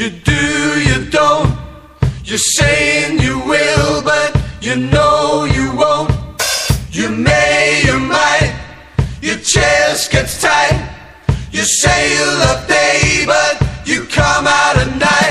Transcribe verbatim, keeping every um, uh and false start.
You do, you don't. You're saying you will, but you know you won't. You may, you might. Your chest gets tight. You say you love day, but you come out at night.